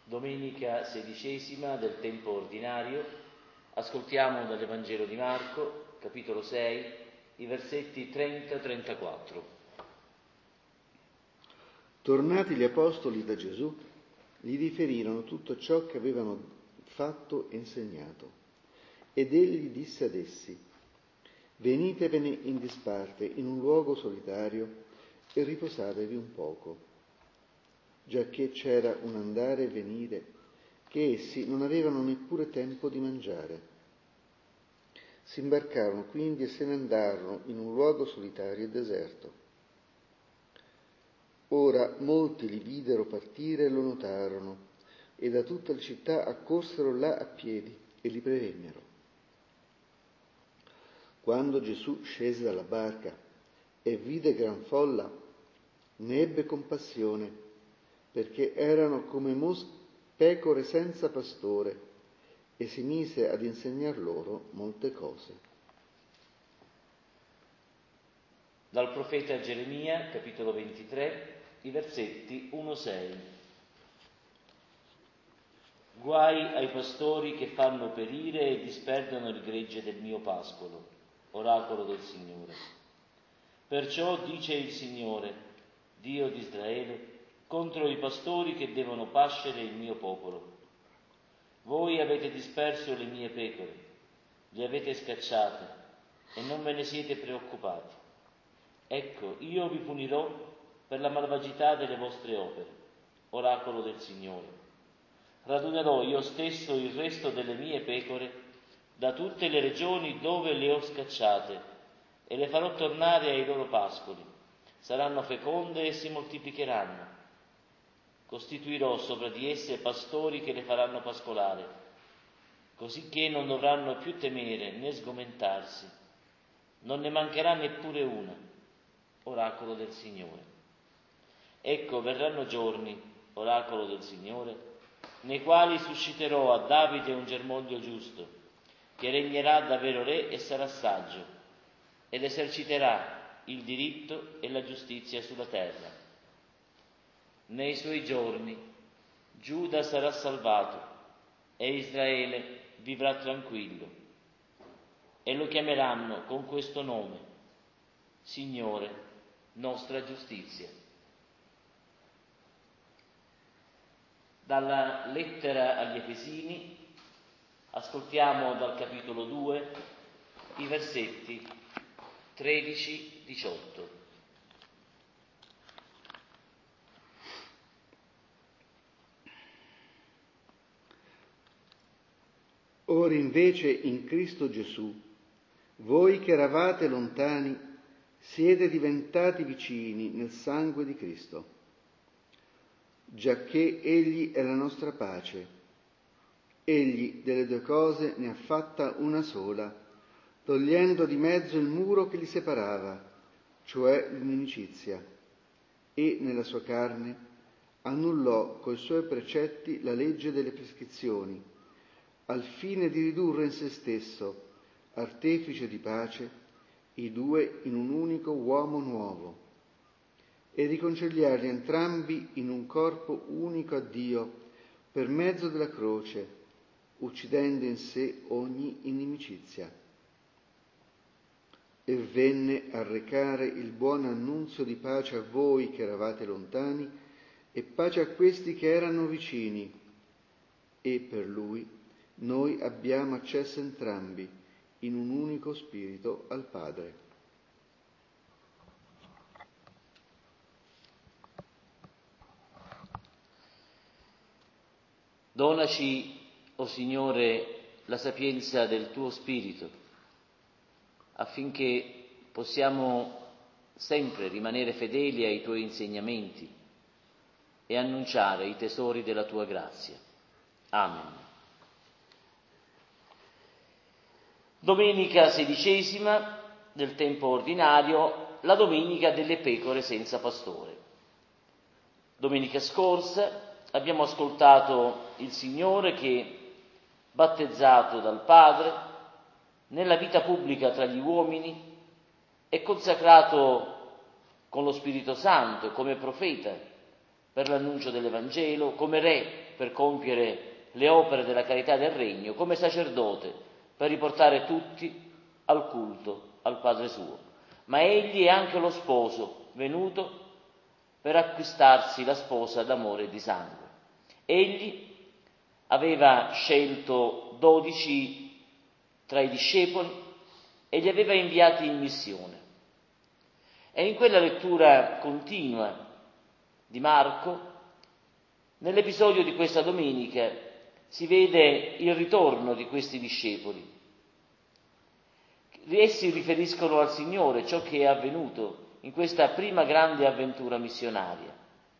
Domenica 16 del tempo ordinario, ascoltiamo dall'Evangelo di Marco, capitolo 6, i versetti 30-34. Tornati gli apostoli da Gesù, gli riferirono tutto ciò che avevano fatto e insegnato. Ed egli disse ad essi: venitevene in disparte in un luogo solitario e riposatevi un poco, giacché c'era un andare e venire che essi non avevano neppure tempo di mangiare. Si imbarcarono quindi e se ne andarono in un luogo solitario e deserto. Ora molti li videro partire e lo notarono, e da tutta la città accorsero là a piedi e li prevennero. Quando Gesù scese dalla barca e vide gran folla, ne ebbe compassione, perché erano come pecore senza pastore, e si mise ad insegnar loro molte cose. Dal profeta Geremia, capitolo 23, i versetti 1-6. Guai ai pastori che fanno perire e disperdono il gregge del mio pascolo, oracolo del Signore. Perciò dice il Signore, Dio di Israele, contro i pastori che devono pascere il mio popolo. Voi avete disperso le mie pecore, le avete scacciate e non ve ne siete preoccupati. Ecco, io vi punirò per la malvagità delle vostre opere, oracolo del Signore. Radunerò io stesso il resto delle mie pecore da tutte le regioni dove le ho scacciate e le farò tornare ai loro pascoli. Saranno feconde e si moltiplicheranno. Costituirò sopra di esse pastori che le faranno pascolare, così che non dovranno più temere né sgomentarsi. Non ne mancherà neppure una, oracolo del Signore. Ecco, verranno giorni, oracolo del Signore, nei quali susciterò a Davide un germoglio giusto, che regnerà da vero re e sarà saggio, ed eserciterà il diritto e la giustizia sulla terra. Nei suoi giorni Giuda sarà salvato e Israele vivrà tranquillo, e lo chiameranno con questo nome: Signore, nostra giustizia. Dalla lettera agli Efesini ascoltiamo dal capitolo 2 i versetti 13-18. Ora invece in Cristo Gesù, voi che eravate lontani, siete diventati vicini nel sangue di Cristo, giacché Egli è la nostra pace. Egli delle due cose ne ha fatta una sola, togliendo di mezzo il muro che li separava, cioè l'inimicizia, e nella sua carne annullò coi suoi precetti la legge delle prescrizioni, al fine di ridurre in se stesso, artefice di pace, i due in un unico uomo nuovo, e riconciliarli entrambi in un corpo unico a Dio per mezzo della croce, uccidendo in sé ogni inimicizia. E venne a recare il buon annunzio di pace a voi che eravate lontani e pace a questi che erano vicini, e per Lui noi abbiamo accesso entrambi in un unico spirito al Padre. Donaci, o Signore, la sapienza del tuo Spirito, affinché possiamo sempre rimanere fedeli ai tuoi insegnamenti e annunciare i tesori della tua grazia. Amen. Domenica 16 del tempo ordinario, la domenica delle pecore senza pastore. Domenica scorsa abbiamo ascoltato il Signore che, battezzato dal Padre, nella vita pubblica tra gli uomini, è consacrato con lo Spirito Santo come profeta per l'annuncio dell'Evangelo, come re per compiere le opere della carità del regno, come sacerdote per riportare tutti al culto al Padre suo. Ma egli è anche lo sposo venuto per acquistarsi la sposa d'amore e di sangue. Egli aveva scelto 12 tra i discepoli e li aveva inviati in missione. E in quella lettura continua di Marco, nell'episodio di questa domenica, si vede il ritorno di questi discepoli. Essi riferiscono al Signore ciò che è avvenuto in questa prima grande avventura missionaria.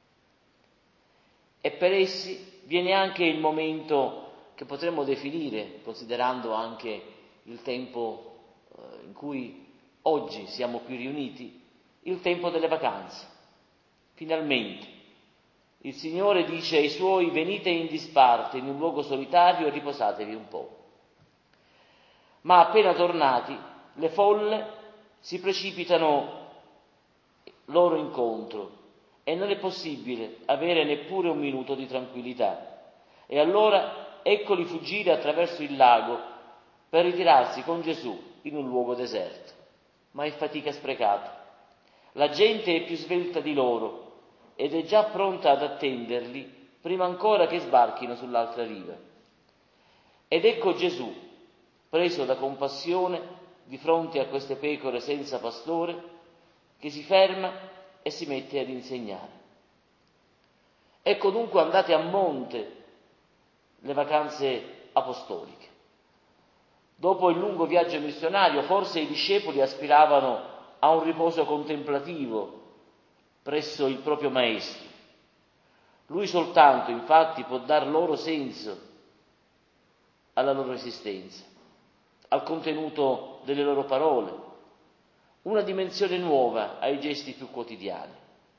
E per essi viene anche il momento che potremmo definire, considerando anche il tempo in cui oggi siamo qui riuniti, il tempo delle vacanze. Finalmente il Signore dice ai Suoi: venite in disparte in un luogo solitario e riposatevi un po'. Ma appena tornati, le folle si precipitano loro incontro e non è possibile avere neppure un minuto di tranquillità. E allora eccoli fuggire attraverso il lago per ritirarsi con Gesù in un luogo deserto. Ma è fatica sprecata. La gente è più svelta di loro ed è già pronta ad attenderli prima ancora che sbarchino sull'altra riva. Ed ecco Gesù, preso da compassione di fronte a queste pecore senza pastore, che si ferma e si mette ad insegnare. Ecco dunque andate a monte le vacanze apostoliche. Dopo il lungo viaggio missionario, forse i discepoli aspiravano a un riposo contemplativo presso il proprio Maestro. Lui soltanto, infatti, può dar loro senso alla loro esistenza, al contenuto delle loro parole, una dimensione nuova ai gesti più quotidiani.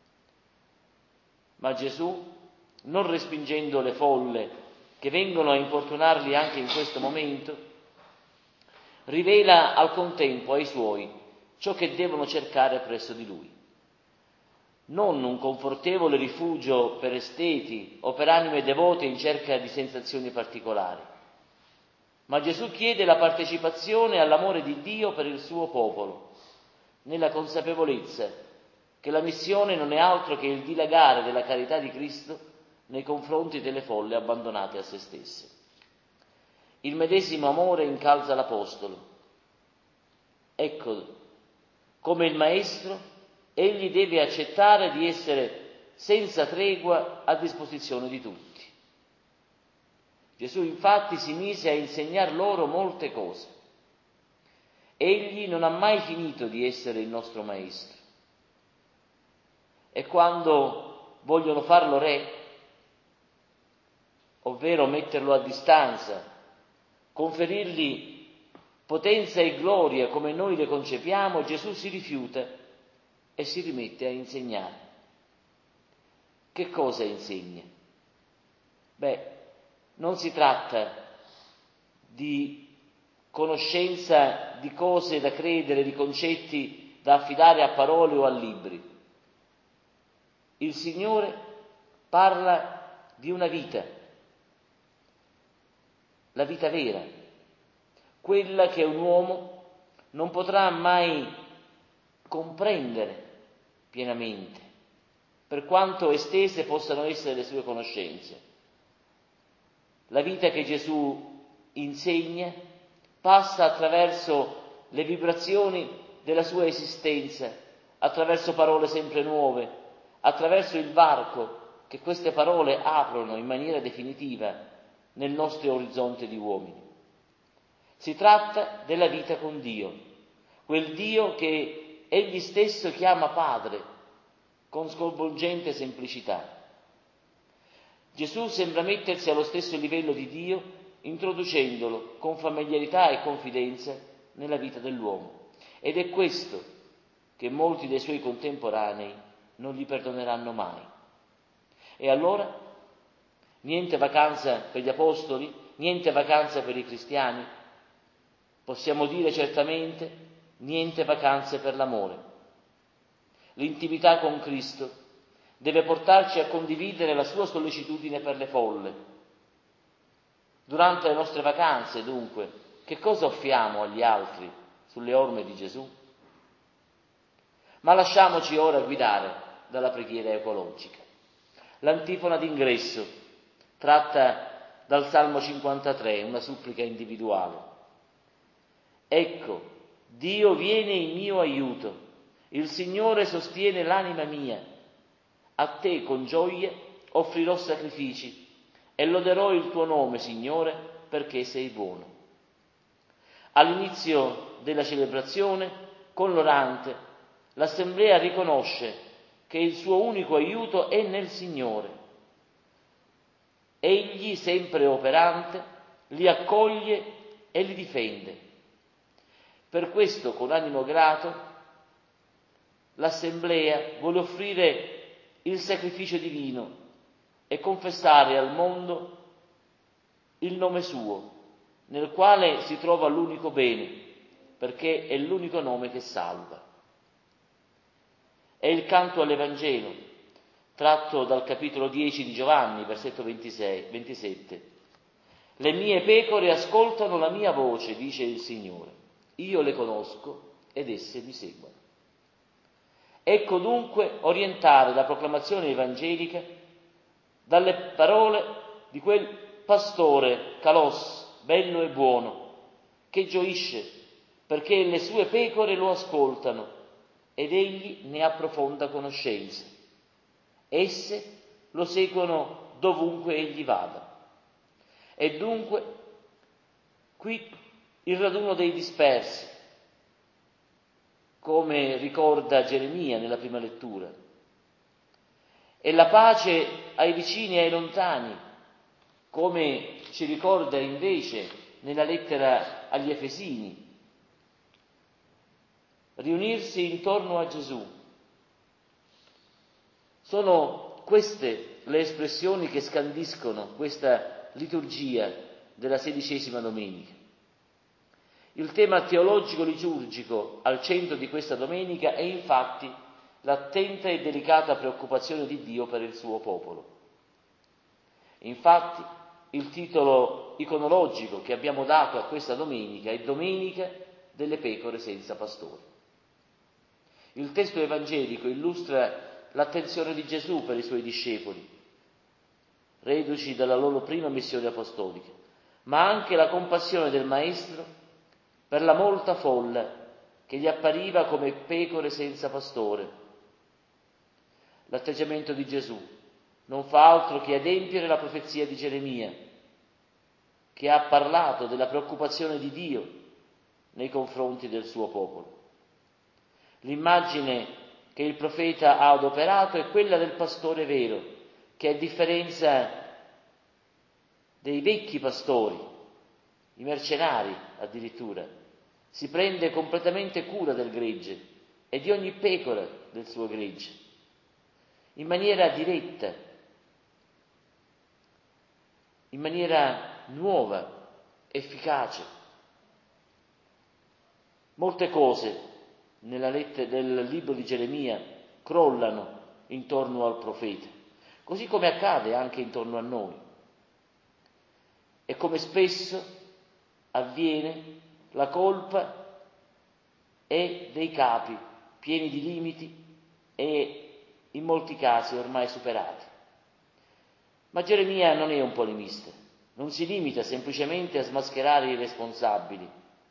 Ma Gesù, non respingendo le folle che vengono a importunarli anche in questo momento, rivela al contempo ai Suoi ciò che devono cercare presso di Lui. Non un confortevole rifugio per esteti o per anime devote in cerca di sensazioni particolari, ma Gesù chiede la partecipazione all'amore di Dio per il suo popolo, nella consapevolezza che la missione non è altro che il dilagare della carità di Cristo nei confronti delle folle abbandonate a se stesse. Il medesimo amore incalza l'Apostolo. Ecco, come il Maestro, egli deve accettare di essere senza tregua a disposizione di tutti. Gesù infatti si mise a insegnar loro molte cose. Egli non ha mai finito di essere il nostro Maestro. E quando vogliono farlo re, ovvero metterlo a distanza, conferirgli potenza e gloria come noi le concepiamo, Gesù si rifiuta e si rimette a insegnare. Che cosa insegna? Non si tratta di conoscenza di cose da credere, di concetti da affidare a parole o a libri. Il Signore parla di una vita, la vita vera, quella che un uomo non potrà mai comprendere pienamente, per quanto estese possano essere le sue conoscenze. La vita che Gesù insegna passa attraverso le vibrazioni della sua esistenza, attraverso parole sempre nuove, attraverso il varco che queste parole aprono in maniera definitiva nel nostro orizzonte di uomini. Si tratta della vita con Dio, quel Dio che Egli stesso chiama Padre, con sconvolgente semplicità. Gesù sembra mettersi allo stesso livello di Dio, introducendolo con familiarità e confidenza nella vita dell'uomo. Ed è questo che molti dei suoi contemporanei non gli perdoneranno mai. E allora, niente vacanza per gli apostoli, niente vacanza per i cristiani. Possiamo dire certamente niente vacanze per l'amore. L'intimità con Cristo deve portarci a condividere la sua sollecitudine per le folle. Durante le nostre vacanze, dunque, che cosa offriamo agli altri sulle orme di Gesù? Ma lasciamoci ora guidare dalla preghiera ecologica. L'antifona d'ingresso, tratta dal Salmo 53, una supplica individuale. Ecco, Dio viene in mio aiuto, il Signore sostiene l'anima mia. A te con gioia offrirò sacrifici e loderò il tuo nome, Signore, perché sei buono. All'inizio della celebrazione, con l'orante, l'Assemblea riconosce che il suo unico aiuto è nel Signore. Egli, sempre operante, li accoglie e li difende. Per questo, con animo grato, l'Assemblea vuole offrire il sacrificio divino e confessare al mondo il nome suo, nel quale si trova l'unico bene, perché è l'unico nome che salva. È il canto all'Evangelo, tratto dal capitolo 10 di Giovanni, versetto 27. Le mie pecore ascoltano la mia voce, dice il Signore. Io le conosco ed esse mi seguono. Ecco dunque orientare la proclamazione evangelica dalle parole di quel pastore calos, bello e buono, che gioisce perché le sue pecore lo ascoltano ed egli ne ha profonda conoscenza. Esse lo seguono dovunque egli vada. E dunque qui il raduno dei dispersi, come ricorda Geremia nella prima lettura, e la pace ai vicini e ai lontani, come ci ricorda invece nella lettera agli Efesini. Riunirsi intorno a Gesù. Sono queste le espressioni che scandiscono questa liturgia della 16ª domenica. Il tema teologico-liturgico al centro di questa domenica è infatti l'attenta e delicata preoccupazione di Dio per il suo popolo. Infatti, il titolo iconologico che abbiamo dato a questa domenica è Domenica delle pecore senza pastore. Il testo evangelico illustra l'attenzione di Gesù per i suoi discepoli, reduci dalla loro prima missione apostolica, ma anche la compassione del Maestro per la molta folla che gli appariva come pecore senza pastore. L'atteggiamento di Gesù non fa altro che adempiere la profezia di Geremia, che ha parlato della preoccupazione di Dio nei confronti del suo popolo. L'immagine che il profeta ha adoperato è quella del pastore vero, che a differenza dei vecchi pastori, i mercenari addirittura, si prende completamente cura del gregge e di ogni pecora del suo gregge, in maniera diretta, in maniera nuova, efficace. Molte cose nel libro di Geremia crollano intorno al profeta, così come accade anche intorno a noi. E come spesso avviene, la colpa è dei capi, pieni di limiti e in molti casi ormai superati. Ma Geremia non è un polemista, non si limita semplicemente a smascherare i responsabili.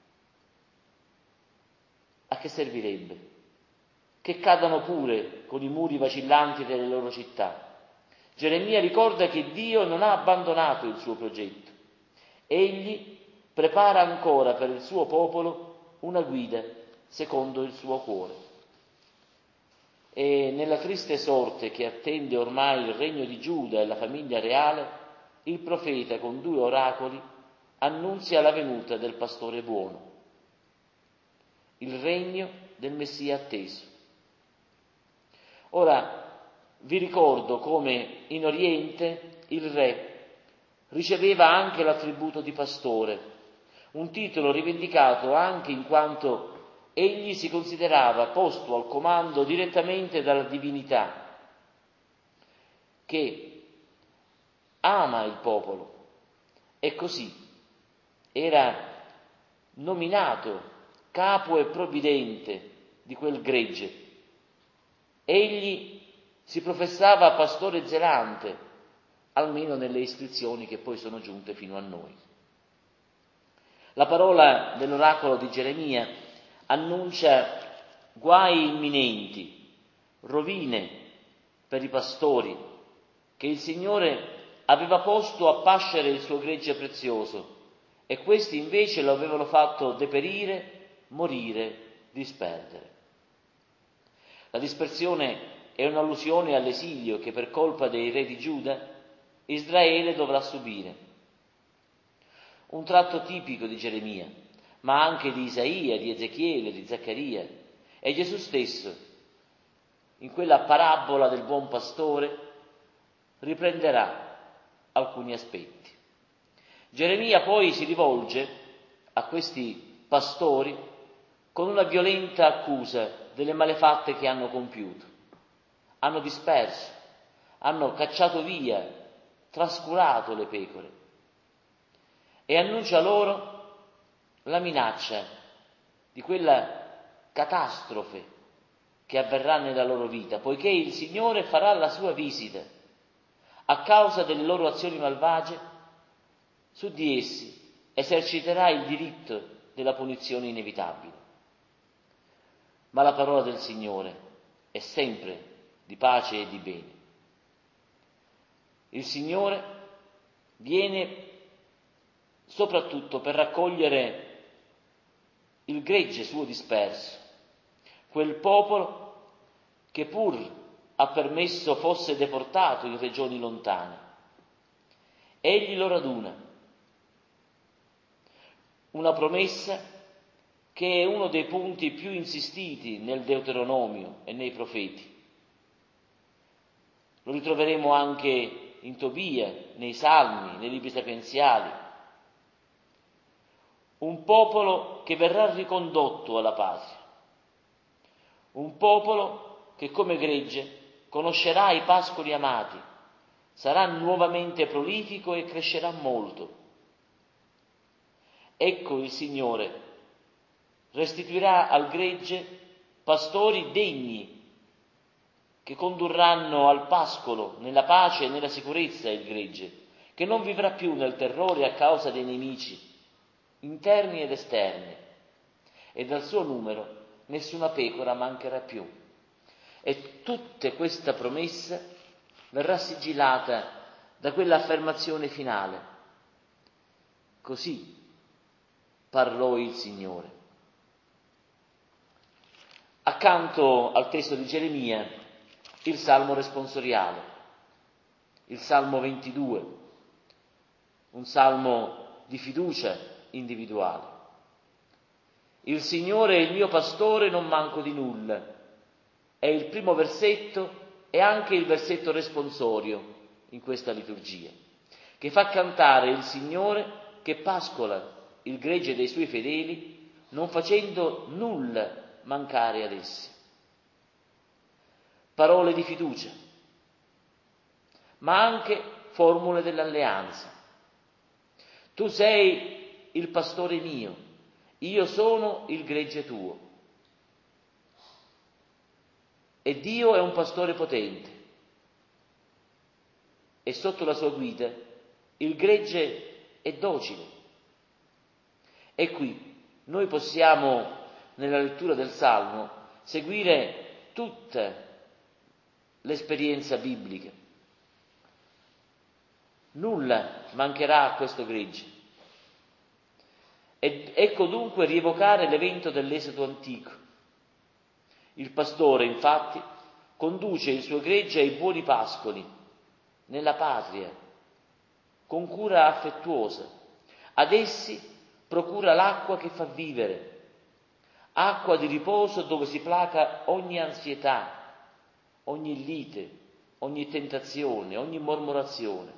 A che servirebbe? Che cadano pure con i muri vacillanti delle loro città. Geremia ricorda che Dio non ha abbandonato il suo progetto. Egli prepara ancora per il suo popolo una guida secondo il suo cuore. E nella triste sorte che attende ormai il regno di Giuda e la famiglia reale, il profeta con 2 oracoli annunzia la venuta del pastore buono, il regno del Messia atteso. Ora, vi ricordo come in Oriente il re riceveva anche l'attributo di pastore, un titolo rivendicato anche in quanto egli si considerava posto al comando direttamente dalla divinità che ama il popolo e così era nominato capo e provvidente di quel gregge. Egli si professava pastore zelante, almeno nelle iscrizioni che poi sono giunte fino a noi. La parola dell'oracolo di Geremia annuncia guai imminenti, rovine per i pastori che il Signore aveva posto a pascere il suo gregge prezioso e questi invece lo avevano fatto deperire, morire, disperdere. La dispersione è un'allusione all'esilio che per colpa dei re di Giuda Israele dovrà subire. Un tratto tipico di Geremia, ma anche di Isaia, di Ezechiele, di Zaccaria e Gesù stesso, in quella parabola del buon pastore, riprenderà alcuni aspetti. Geremia poi si rivolge a questi pastori con una violenta accusa delle malefatte che hanno compiuto. Hanno disperso, hanno cacciato via, trascurato le pecore e annuncia loro la minaccia di quella catastrofe che avverrà nella loro vita, poiché il Signore farà la sua visita a causa delle loro azioni malvagie, su di essi eserciterà il diritto della punizione inevitabile. Ma la parola del Signore è sempre di pace e di bene. Il Signore viene soprattutto per raccogliere il gregge suo disperso, quel popolo che pur ha permesso fosse deportato in regioni lontane. Egli lo raduna. Una promessa che è uno dei punti più insistiti nel Deuteronomio e nei profeti. Lo ritroveremo anche in Tobia, nei Salmi, nei libri sapienziali. Un popolo che verrà ricondotto alla patria. Un popolo che come gregge conoscerà i pascoli amati, sarà nuovamente prolifico e crescerà molto. Ecco il Signore restituirà al gregge pastori degni che condurranno al pascolo nella pace e nella sicurezza il gregge, che non vivrà più nel terrore a causa dei nemici interni ed esterni, e dal suo numero nessuna pecora mancherà più. E tutta questa promessa verrà sigillata da quell'affermazione finale. Così parlò il Signore. Accanto al testo di Geremia, il Salmo responsoriale, il Salmo 22, un salmo di fiducia individuale. Il Signore è il mio pastore, non manco di nulla. È il primo versetto e anche il versetto responsorio in questa liturgia, che fa cantare il Signore che pascola il gregge dei suoi fedeli, non facendo nulla mancare ad essi. Parole di fiducia, ma anche formule dell'alleanza. Tu sei il pastore mio, io sono il gregge tuo. E Dio è un pastore potente e sotto la sua guida il gregge è docile. E qui noi possiamo, nella lettura del Salmo, seguire tutta l'esperienza biblica. Nulla mancherà a questo gregge. Ed ecco dunque rievocare l'evento dell'Esodo antico. Il pastore, infatti, conduce il suo gregge ai buoni pascoli, nella patria, con cura affettuosa. Ad essi procura l'acqua che fa vivere, acqua di riposo dove si placa ogni ansietà, ogni lite, ogni tentazione, ogni mormorazione.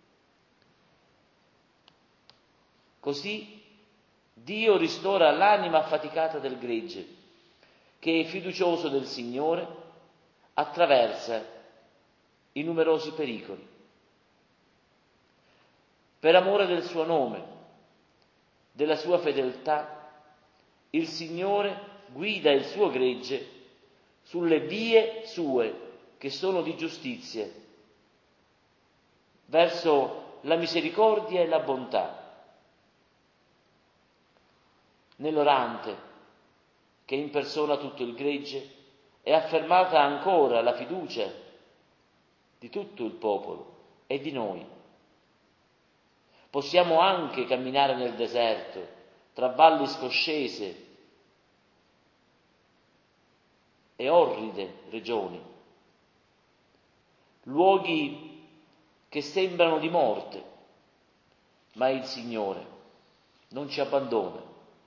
Così Dio ristora l'anima affaticata del gregge, che è fiducioso del Signore, attraversa i numerosi pericoli. Per amore del suo nome, della sua fedeltà, il Signore guida il suo gregge sulle vie sue, che sono di giustizia, verso la misericordia e la bontà. Nell'orante, che impersona tutto il gregge, è affermata ancora la fiducia di tutto il popolo e di noi. Possiamo anche camminare nel deserto, tra valli scoscese e orride regioni, luoghi che sembrano di morte, ma il Signore non ci abbandona.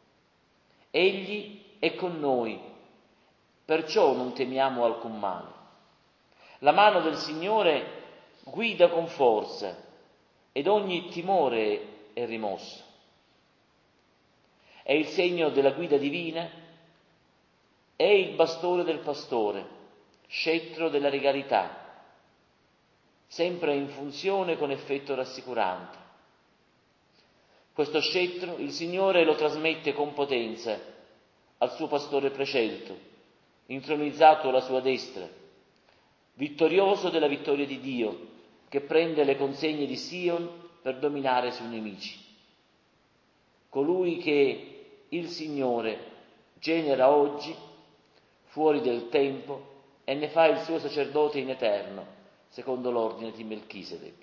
Egli è con noi, perciò non temiamo alcun male. La mano del Signore guida con forza ed ogni timore è rimosso. È il segno della guida divina, è il bastone del pastore, scettro della regalità, sempre in funzione con effetto rassicurante. Questo scettro il Signore lo trasmette con potenza al suo pastore prescelto, intronizzato alla sua destra, vittorioso della vittoria di Dio, che prende le consegne di Sion per dominare sui nemici. Colui che il Signore genera oggi, fuori del tempo, e ne fa il suo sacerdote in eterno, secondo l'ordine di Melchisedec.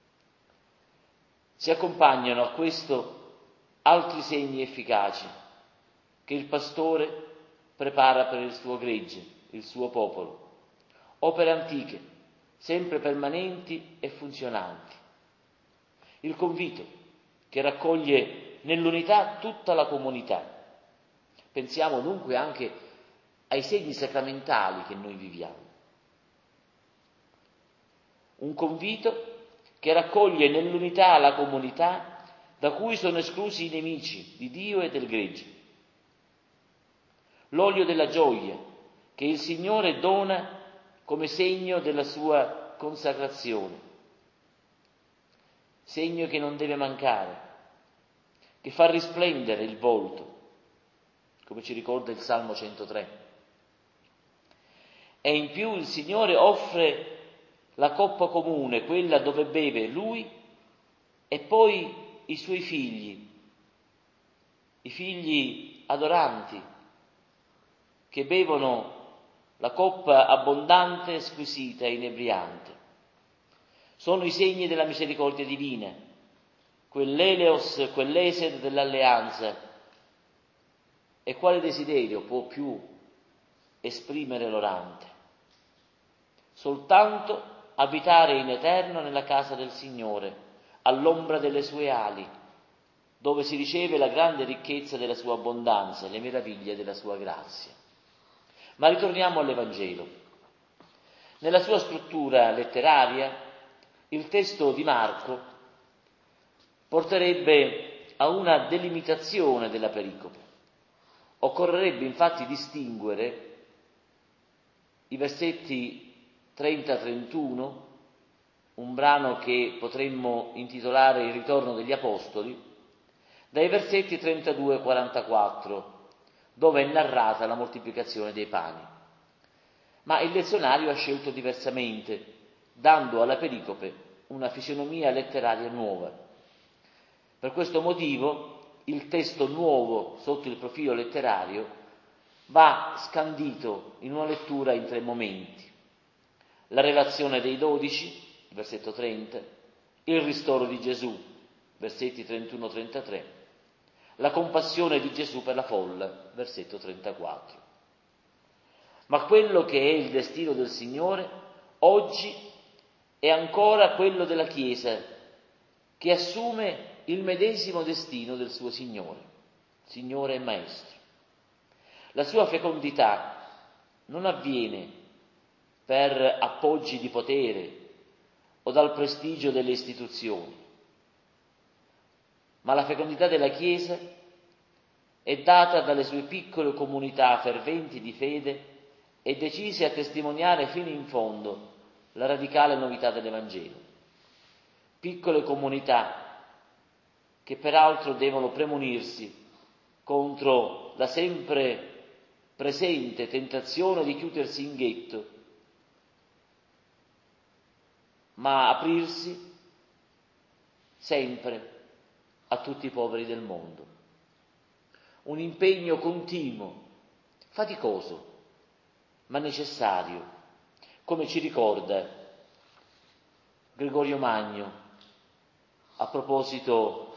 Si accompagnano a questo altri segni efficaci che il pastore prepara per il suo gregge, il suo popolo, opere antiche, sempre permanenti e funzionanti. Il convito che raccoglie nell'unità tutta la comunità. Pensiamo dunque anche ai segni sacramentali che noi viviamo. Un convito che raccoglie nell'unità la comunità da cui sono esclusi i nemici di Dio e del gregge. L'olio della gioia che il Signore dona come segno della sua consacrazione, segno che non deve mancare, che fa risplendere il volto, come ci ricorda il Salmo 103. E in più il Signore offre la coppa comune, quella dove beve Lui e poi i Suoi figli, i figli adoranti, che bevono la coppa abbondante, squisita e inebriante. Sono i segni della misericordia divina, quell'eleos, quell'esed dell'alleanza. E quale desiderio può più esprimere l'orante? Soltanto abitare in eterno nella casa del Signore, all'ombra delle sue ali, dove si riceve la grande ricchezza della sua abbondanza e le meraviglie della sua grazia. Ma ritorniamo all'Evangelo. Nella sua struttura letteraria, il testo di Marco porterebbe a una delimitazione della pericope. Occorrerebbe infatti distinguere i versetti 30-31, un brano che potremmo intitolare Il ritorno degli Apostoli, dai versetti 32-44, dove è narrata la moltiplicazione dei pani. Ma il lezionario ha scelto diversamente, dando alla pericope una fisionomia letteraria nuova. Per questo motivo il testo nuovo sotto il profilo letterario va scandito in una lettura in 3 momenti. La relazione dei 12, versetto 30, il ristoro di Gesù, versetti 31-33, la compassione di Gesù per la folla, versetto 34. Ma quello che è il destino del Signore oggi è ancora quello della Chiesa, che assume il medesimo destino del suo Signore e Maestro. La sua fecondità non avviene per appoggi di potere o dal prestigio delle istituzioni, ma la fecondità della Chiesa è data dalle sue piccole comunità ferventi di fede e decise a testimoniare fino in fondo la radicale novità dell'Evangelo. Piccole comunità che peraltro devono premunirsi contro la sempre presente tentazione di chiudersi in ghetto, ma aprirsi sempre a tutti i poveri del mondo. Un impegno continuo, faticoso, ma necessario, come ci ricorda Gregorio Magno a proposito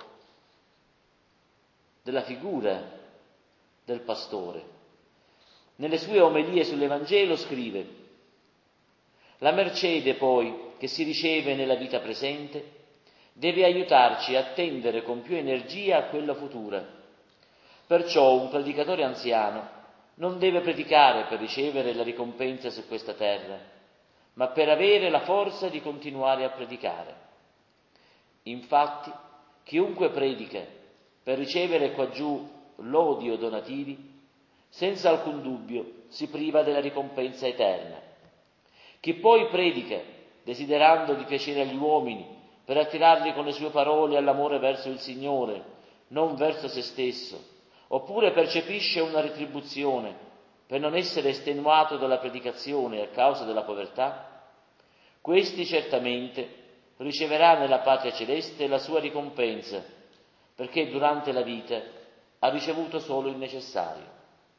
della figura del pastore. Nelle sue omelie sull'Evangelo scrive: la mercede poi che si riceve nella vita presente deve aiutarci a tendere con più energia a quella futura. Perciò un predicatore anziano non deve predicare per ricevere la ricompensa su questa terra, ma per avere la forza di continuare a predicare. Infatti, chiunque predica per ricevere quaggiù lodi o donativi, senza alcun dubbio si priva della ricompensa eterna. Chi poi predica desiderando di piacere agli uomini, per attirarli con le sue parole all'amore verso il Signore, non verso se stesso, oppure percepisce una retribuzione per non essere estenuato dalla predicazione a causa della povertà, questi certamente riceverà nella patria celeste la sua ricompensa, perché durante la vita ha ricevuto solo il necessario.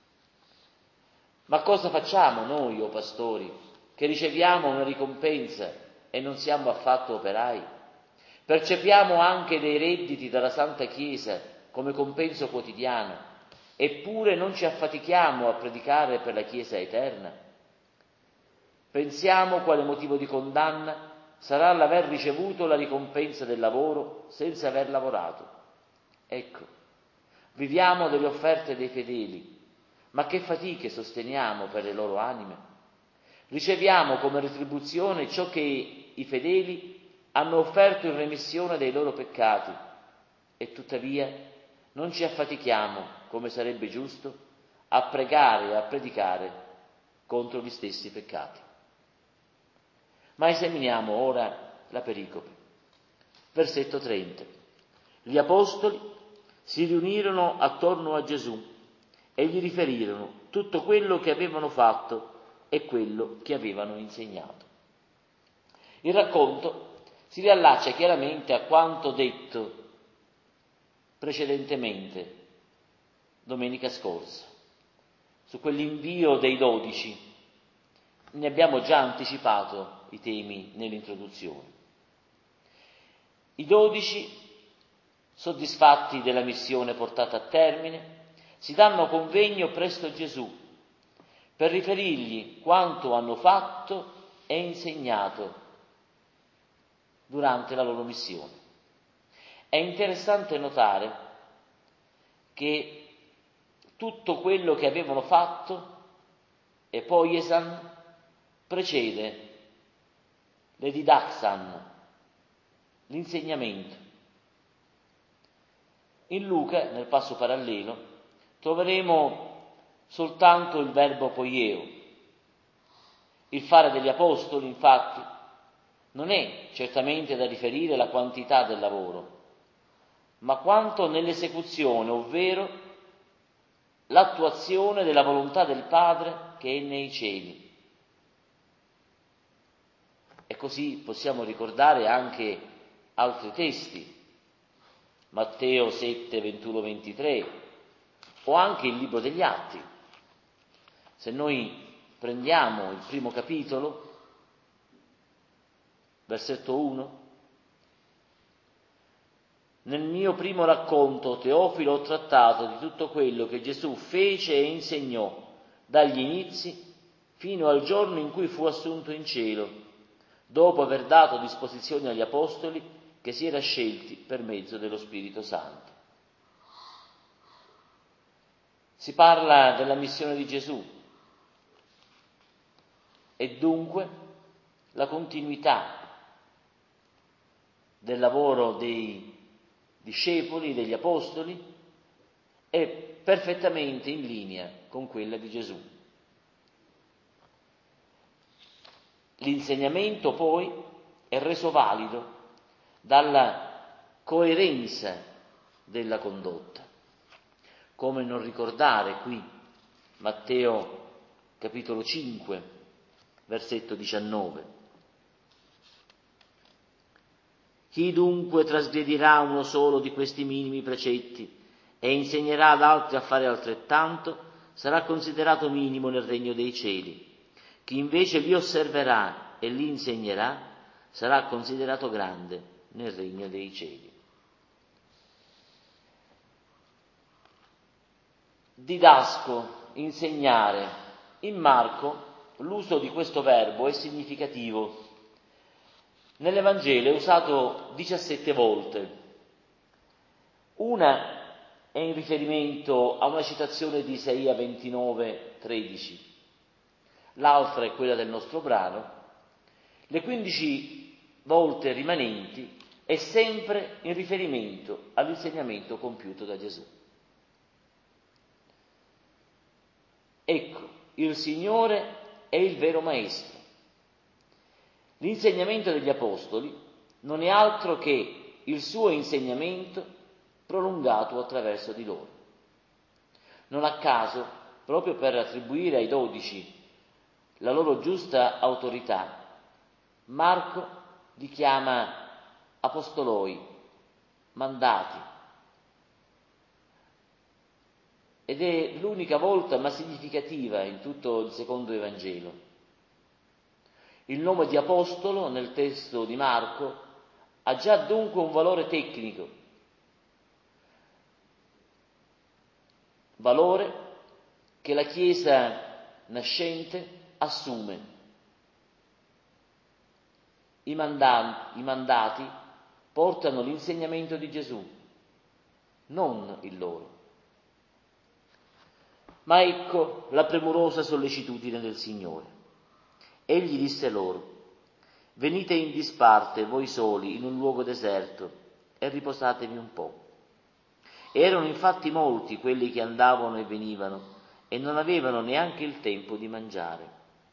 Ma cosa facciamo noi, o pastori, che riceviamo una ricompensa e non siamo affatto operai? Percepiamo anche dei redditi dalla Santa Chiesa come compenso quotidiano, eppure non ci affatichiamo a predicare per la Chiesa eterna. Pensiamo quale motivo di condanna sarà l'aver ricevuto la ricompensa del lavoro senza aver lavorato. Ecco, viviamo delle offerte dei fedeli, ma che fatiche sosteniamo per le loro anime? Riceviamo come retribuzione ciò che i fedeli hanno offerto in remissione dei loro peccati e tuttavia non ci affatichiamo, come sarebbe giusto, a pregare e a predicare contro gli stessi peccati. Ma esaminiamo ora la pericope. Versetto 30. Gli apostoli si riunirono attorno a Gesù e gli riferirono tutto quello che avevano fatto e quello che avevano insegnato. Il racconto si riallaccia chiaramente a quanto detto precedentemente, domenica scorsa, su quell'invio dei 12. Ne abbiamo già anticipato i temi nell'introduzione. I 12, soddisfatti della missione portata a termine, si danno convegno presso Gesù per riferirgli quanto hanno fatto e insegnato durante la loro missione. È interessante notare che tutto quello che avevano fatto e poiesan precede le didaxan, l'insegnamento. In Luca, nel passo parallelo, troveremo soltanto il verbo poieo. Il fare degli apostoli, infatti, non è certamente da riferire la quantità del lavoro, ma quanto nell'esecuzione, ovvero l'attuazione della volontà del Padre che è nei cieli. E così possiamo ricordare anche altri testi, Matteo 7, 21, 23, o anche il libro degli Atti. Se noi prendiamo il primo capitolo, versetto 1, nel mio primo racconto, Teofilo, ho trattato di tutto quello che Gesù fece e insegnò dagli inizi fino al giorno in cui fu assunto in cielo, dopo aver dato disposizioni agli apostoli che si era scelti per mezzo dello Spirito Santo. Si parla della missione di Gesù e dunque la continuità del lavoro dei discepoli, degli apostoli, è perfettamente in linea con quella di Gesù. L'insegnamento poi è reso valido dalla coerenza della condotta. Come non ricordare qui Matteo capitolo 5, versetto 19. Chi dunque trasgredirà uno solo di questi minimi precetti e insegnerà ad altri a fare altrettanto, sarà considerato minimo nel regno dei cieli. Chi invece li osserverà e li insegnerà, sarà considerato grande nel regno dei cieli. Didasco, insegnare. In Marco l'uso di questo verbo è significativo. Nell'Evangelo è usato 17 volte. Una è in riferimento a una citazione di Isaia 29, 13. L'altra è quella del nostro brano. Le 15 volte rimanenti è sempre in riferimento all'insegnamento compiuto da Gesù. Ecco, il Signore è il vero Maestro. L'insegnamento degli Apostoli non è altro che il suo insegnamento prolungato attraverso di loro. Non a caso, proprio per attribuire ai 12 la loro giusta autorità, Marco li chiama apostoloi, mandati. Ed è l'unica volta ma significativa in tutto il secondo Evangelo. Il nome di apostolo nel testo di Marco ha già dunque un valore tecnico, valore che la Chiesa nascente assume. I mandati portano l'insegnamento di Gesù, non il loro. Ma ecco la premurosa sollecitudine del Signore. Egli disse loro: venite in disparte voi soli in un luogo deserto e riposatevi un po'. Erano infatti molti quelli che andavano e venivano e non avevano neanche il tempo di mangiare.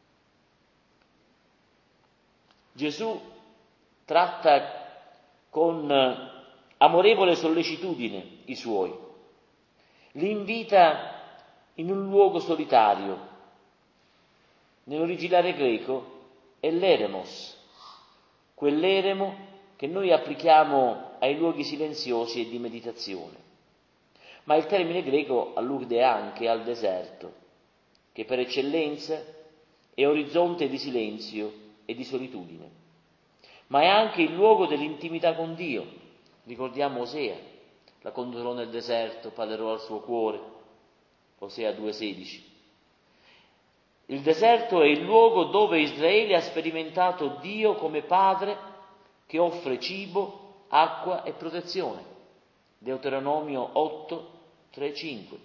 Gesù tratta con amorevole sollecitudine i suoi, li invita in un luogo solitario. Nell'originale greco è l'eremos, quell'eremo che noi applichiamo ai luoghi silenziosi e di meditazione. Ma il termine greco allude anche al deserto, che per eccellenza è orizzonte di silenzio e di solitudine, ma è anche il luogo dell'intimità con Dio. Ricordiamo Osea, la condurrò nel deserto, parlerò al suo cuore, Osea 2,16. Il deserto è il luogo dove Israele ha sperimentato Dio come Padre che offre cibo, acqua e protezione. Deuteronomio 8, 3, 5.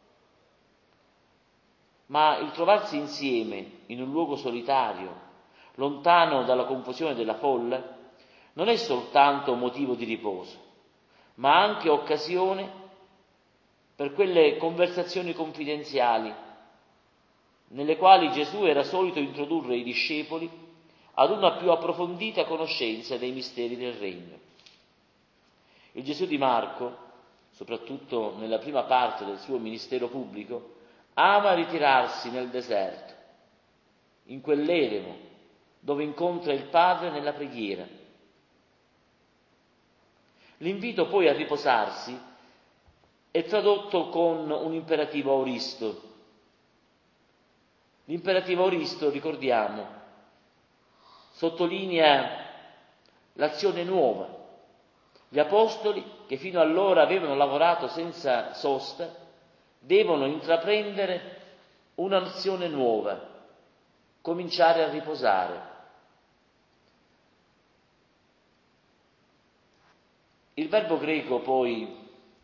Ma il trovarsi insieme in un luogo solitario, lontano dalla confusione della folla, non è soltanto motivo di riposo, ma anche occasione per quelle conversazioni confidenziali nelle quali Gesù era solito introdurre i discepoli ad una più approfondita conoscenza dei misteri del Regno. Il Gesù di Marco, soprattutto nella prima parte del suo ministero pubblico, ama ritirarsi nel deserto, in quell'eremo dove incontra il Padre nella preghiera. L'invito poi a riposarsi è tradotto con un imperativo auristo. L'imperativo auristo, ricordiamo, sottolinea l'azione nuova. Gli apostoli, che fino allora avevano lavorato senza sosta, devono intraprendere un'azione nuova, cominciare a riposare. Il verbo greco poi,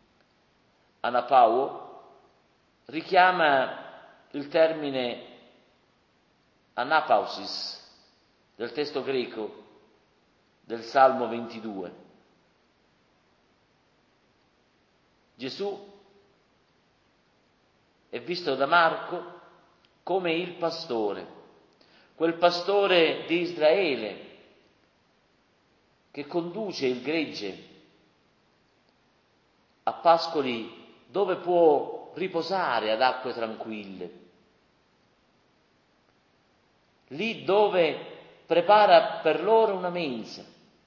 anapauo, richiama il termine anapausis del testo greco del Salmo 22. Gesù è visto da Marco come il pastore, quel pastore di Israele che conduce il gregge a pascoli dove può riposare ad acque tranquille, lì dove prepara per loro una mensa.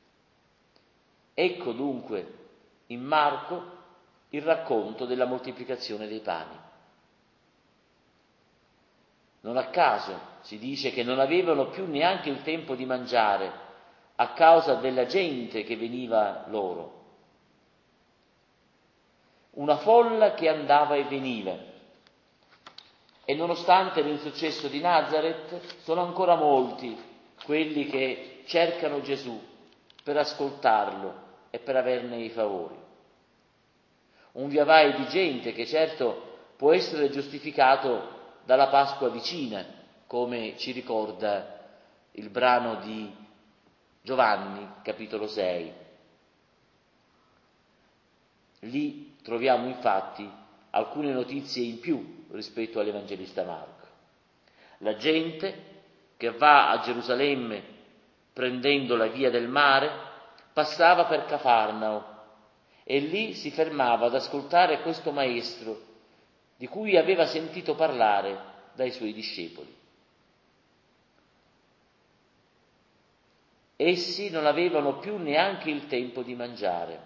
Ecco dunque in Marco il racconto della moltiplicazione dei pani. Non a caso si dice che non avevano più neanche il tempo di mangiare a causa della gente che veniva loro. Una folla che andava e veniva. E nonostante l'insuccesso di Nazareth, sono ancora molti quelli che cercano Gesù per ascoltarlo e per averne i favori. Un via vai di gente che certo può essere giustificato dalla Pasqua vicina, come ci ricorda il brano di Giovanni, capitolo 6. Lì troviamo infatti alcune notizie in più rispetto all'Evangelista Marco. La gente che va a Gerusalemme prendendo la via del mare passava per Cafarnao e lì si fermava ad ascoltare questo maestro di cui aveva sentito parlare dai suoi discepoli. Essi non avevano più neanche il tempo di mangiare.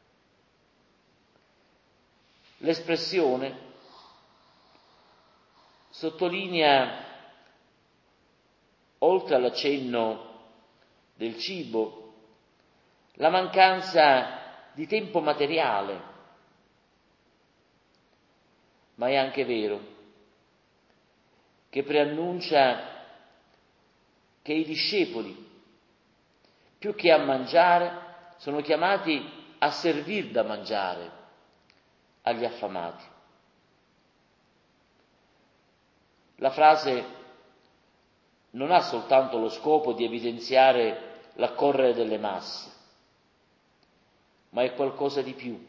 L'espressione sottolinea, oltre all'accenno del cibo, la mancanza di tempo materiale, ma è anche vero che preannuncia che i discepoli, più che a mangiare, sono chiamati a servir da mangiare agli affamati. La frase non ha soltanto lo scopo di evidenziare l'accorrere delle masse, ma è qualcosa di più.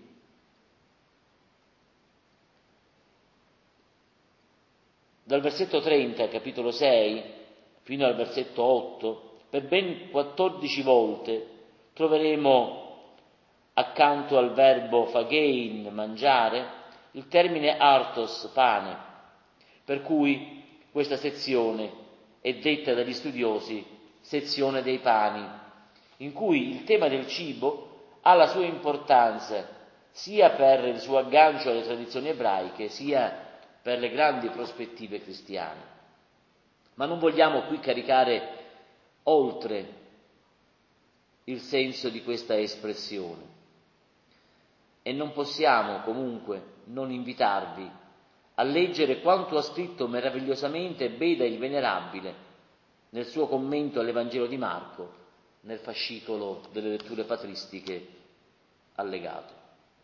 Dal versetto 30, capitolo 6, fino al versetto 8, per ben 14 volte troveremo accanto al verbo phagein, mangiare, il termine artos, pane, per cui questa sezione è detta dagli studiosi sezione dei pani, in cui il tema del cibo ha la sua importanza sia per il suo aggancio alle tradizioni ebraiche, sia per le grandi prospettive cristiane. Ma non vogliamo qui caricare oltre il senso di questa espressione e non possiamo comunque non invitarvi a leggere quanto ha scritto meravigliosamente Beda il Venerabile nel suo commento all'Evangelo di Marco, nel fascicolo delle letture patristiche allegato.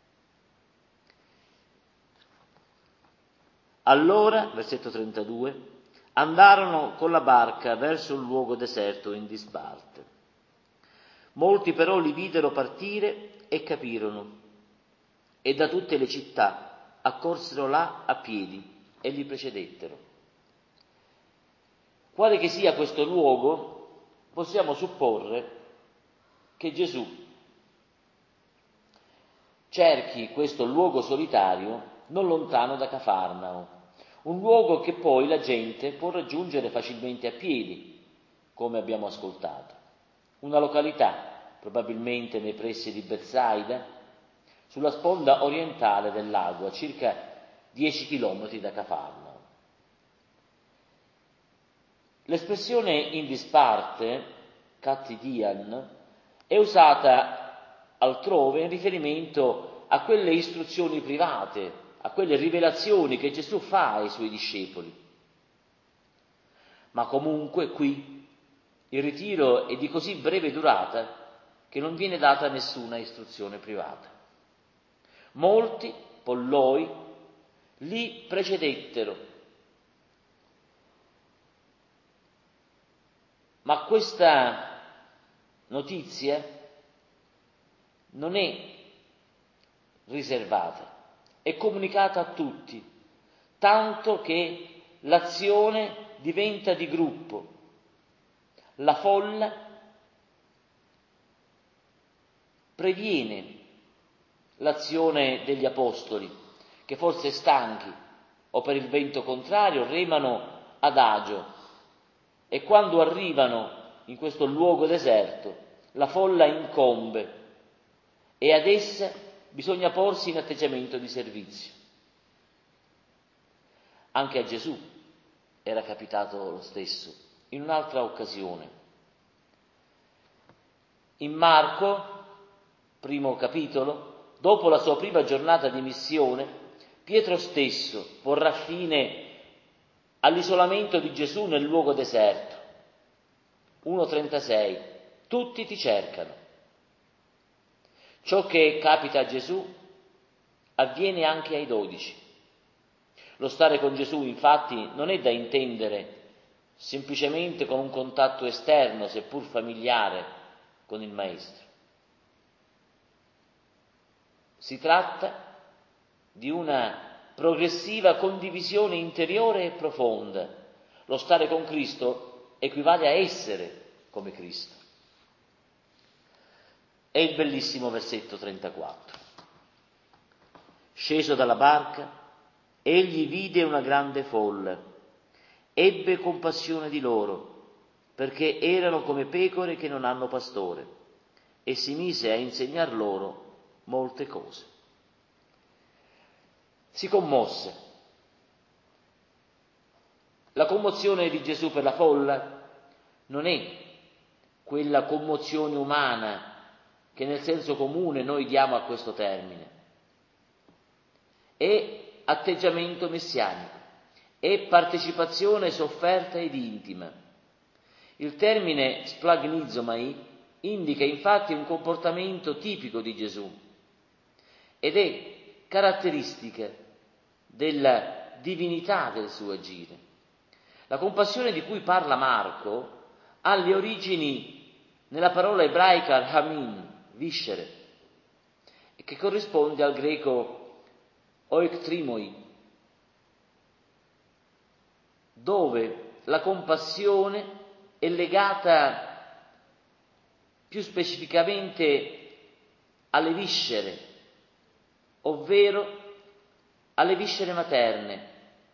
Allora, versetto 32, andarono con la barca verso un luogo deserto in disparte. Molti però li videro partire e capirono, e da tutte le città accorsero là a piedi e li precedettero. Quale che sia questo luogo, possiamo supporre che Gesù cerchi questo luogo solitario non lontano da Cafarnao, un luogo che poi la gente può raggiungere facilmente a piedi, come abbiamo ascoltato. Una località, probabilmente nei pressi di Betsaida, sulla sponda orientale del lago, a circa 10 chilometri da Cafarnao. L'espressione in disparte, kattidian, è usata altrove in riferimento a quelle istruzioni private, a quelle rivelazioni che Gesù fa ai suoi discepoli. Ma comunque qui il ritiro è di così breve durata che non viene data nessuna istruzione privata. Molti polloi li precedettero, ma questa notizia non è riservata, è comunicata a tutti, tanto che l'azione diventa di gruppo. la folla previene l'azione degli apostoli, che forse stanchi o per il vento contrario remano adagio, e quando arrivano in questo luogo deserto la folla incombe e ad essa bisogna porsi in atteggiamento di servizio. Anche a Gesù era capitato lo stesso, in un'altra occasione. In Marco, primo capitolo, dopo la sua prima giornata di missione, Pietro stesso porrà fine all'isolamento di Gesù nel luogo deserto. 1,36. Tutti ti cercano. Ciò che capita a Gesù avviene anche ai 12. Lo stare con Gesù, infatti, non è da intendere semplicemente con un contatto esterno, seppur familiare, con il Maestro. Si tratta di una progressiva condivisione interiore e profonda. Lo stare con Cristo equivale a essere come Cristo. È il bellissimo versetto 34. Sceso dalla barca, egli vide una grande folla, ebbe compassione di loro, perché erano come pecore che non hanno pastore, e si mise a insegnar loro molte cose. Si commosse. La commozione di Gesù per la folla non è quella commozione umana che nel senso comune noi diamo a questo termine. È atteggiamento messianico, è partecipazione sofferta ed intima. Il termine splagnizomai indica infatti un comportamento tipico di Gesù ed è caratteristica della divinità del suo agire. La compassione di cui parla Marco ha le origini nella parola ebraica rahamim, viscere, che corrisponde al greco oiktrimoi, dove la compassione è legata più specificamente alle viscere, ovvero alle viscere materne.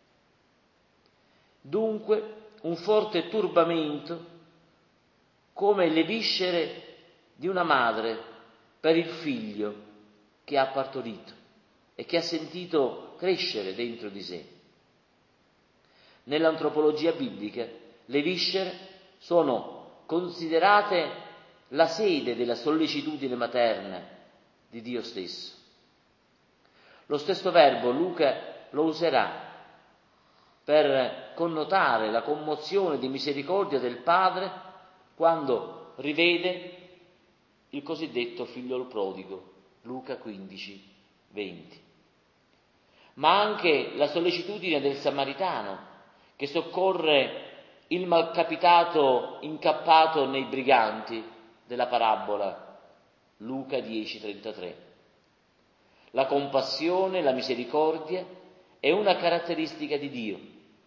Dunque un forte turbamento come le viscere di una madre per il figlio che ha partorito e che ha sentito crescere dentro di sé. Nell'antropologia biblica le viscere sono considerate la sede della sollecitudine materna di Dio stesso. Lo stesso verbo Luca lo userà per connotare la commozione di misericordia del padre quando rivede il cosiddetto figliol prodigo, Luca 15, 20. Ma anche la sollecitudine del samaritano che soccorre il malcapitato incappato nei briganti della parabola, Luca 10, 33. La compassione, la misericordia è una caratteristica di Dio.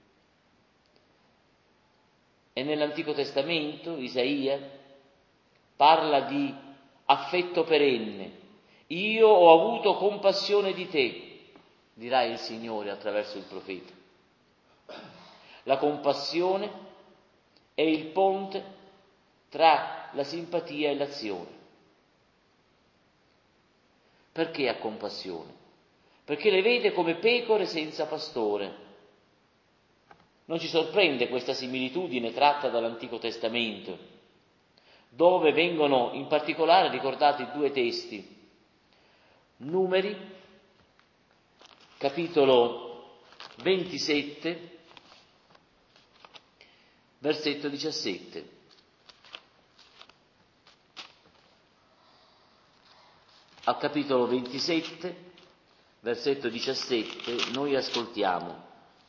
E nell'Antico Testamento Isaia parla di affetto perenne. Io ho avuto compassione di te, dirà il Signore attraverso il profeta. La compassione è il ponte tra la simpatia e l'azione. Perché ha compassione? Perché le vede come pecore senza pastore. Non ci sorprende questa similitudine tratta dall'Antico Testamento, dove vengono in particolare ricordati due testi. Numeri, capitolo 27, versetto 17. Al capitolo 27, versetto 17, noi ascoltiamo: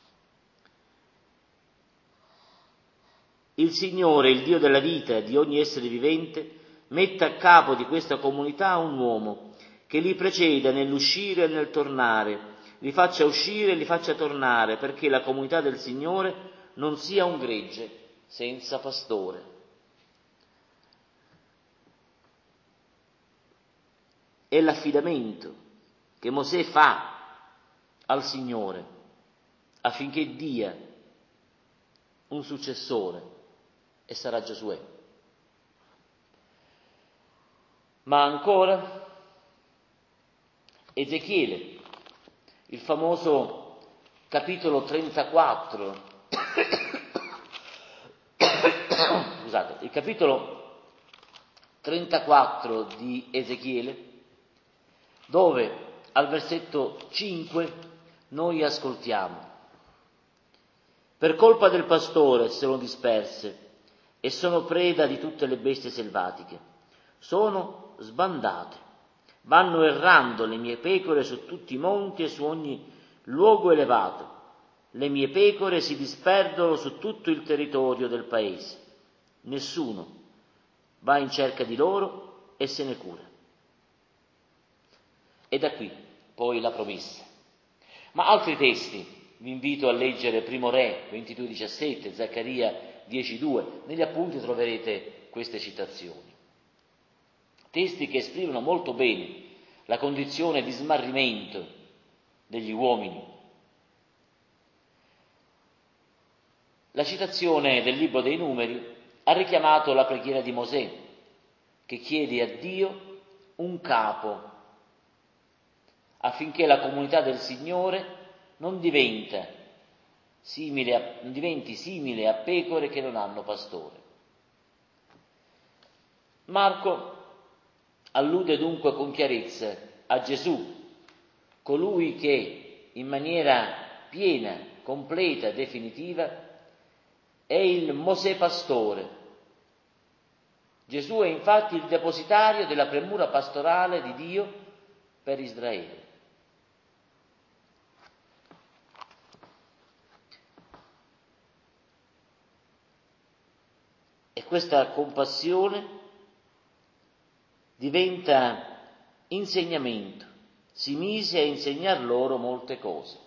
il Signore, il Dio della vita e di ogni essere vivente, metta a capo di questa comunità un uomo che li preceda nell'uscire e nel tornare, li faccia uscire e li faccia tornare, perché la comunità del Signore non sia un gregge senza pastore. è l'affidamento che Mosè fa al Signore affinché dia un successore, e sarà Giosuè. Ma ancora Ezechiele, il famoso capitolo 34, scusate, il capitolo 34 di Ezechiele, dove al versetto 5 noi ascoltiamo: per colpa del pastore si sono disperse e sono preda di tutte le bestie selvatiche, sono sbandate, vanno errando le mie pecore su tutti i monti e su ogni luogo elevato, le mie pecore si disperdono su tutto il territorio del paese, nessuno va in cerca di loro e se ne cura. E da qui poi la promessa. Ma altri testi vi invito a leggere Primo Re 22,17, Zaccaria 10,2, negli appunti troverete queste citazioni. Testi che esprimono molto bene la condizione di smarrimento degli uomini. La citazione del Libro dei Numeri ha richiamato la preghiera di Mosè, che chiede a Dio un capo affinché la comunità del Signore non diventi simile a pecore che non hanno pastore. Marco allude dunque con chiarezza a Gesù, colui che in maniera piena, completa, definitiva è il Mosè pastore. Gesù è infatti il depositario della premura pastorale di Dio per Israele. E questa compassione diventa insegnamento, si mise a insegnar loro molte cose.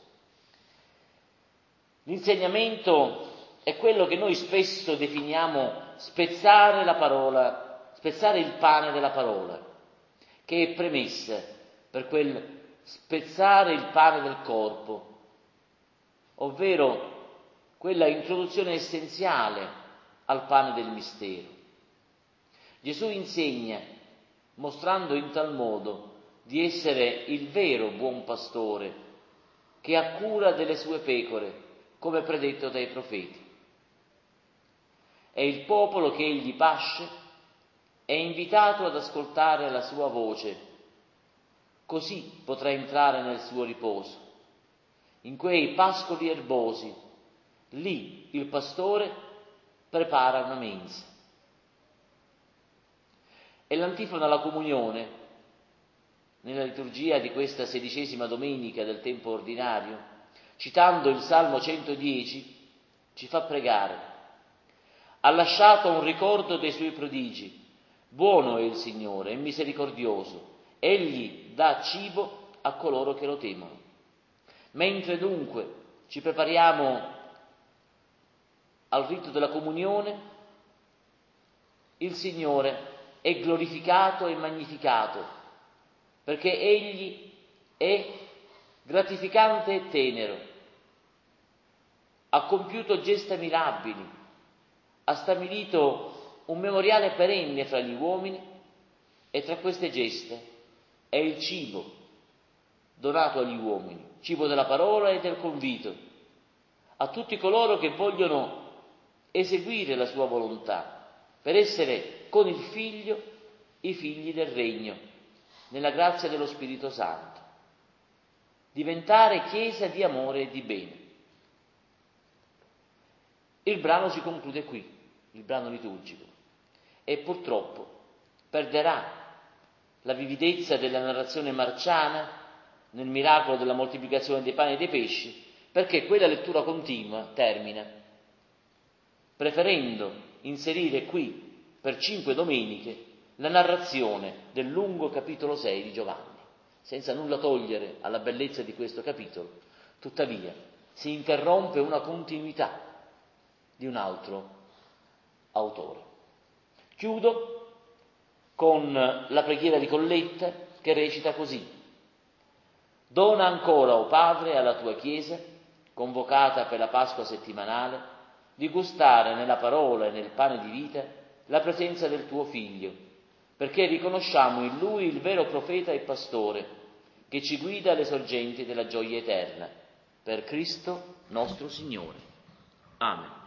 L'insegnamento è quello che noi spesso definiamo spezzare la parola, spezzare il pane della parola, che è premessa per quel spezzare il pane del corpo, ovvero quella introduzione essenziale al pane del mistero. Gesù insegna, mostrando in tal modo di essere il vero buon pastore che ha cura delle sue pecore, come predetto dai profeti. E il popolo che egli pasce è invitato ad ascoltare la sua voce, così potrà entrare nel suo riposo. In quei pascoli erbosi, lì il pastore prepara una mensa. E l'antifona alla comunione, nella liturgia di questa 16ª domenica del tempo ordinario, citando il Salmo 110, ci fa pregare: ha lasciato un ricordo dei suoi prodigi, buono è il Signore e misericordioso, egli dà cibo a coloro che lo temono. Mentre dunque ci prepariamo al rito della comunione, il Signore è glorificato e magnificato, perché egli è gratificante e tenero, ha compiuto gesta mirabili, ha stabilito un memoriale perenne fra gli uomini, e tra queste geste è il cibo donato agli uomini, cibo della parola e del convito, a tutti coloro che vogliono eseguire la sua volontà, per essere con il Figlio i figli del regno, nella grazia dello Spirito Santo, diventare chiesa di amore e di bene. Il brano si conclude qui, il brano liturgico, e purtroppo perderà la vividezza della narrazione marciana nel miracolo della moltiplicazione dei pani e dei pesci, perché quella lettura continua termina, preferendo inserire qui per 5 domeniche la narrazione del lungo capitolo 6 di Giovanni, senza nulla togliere alla bellezza di questo capitolo. Tuttavia si interrompe una continuità di un altro autore. Chiudo con la preghiera di Colletta che recita così: dona ancora, o Padre, alla tua Chiesa, convocata per la Pasqua settimanale, di gustare nella parola e nel pane di vita la presenza del tuo Figlio, perché riconosciamo in Lui il vero profeta e pastore, che ci guida alle sorgenti della gioia eterna. Per Cristo nostro Signore. Amen.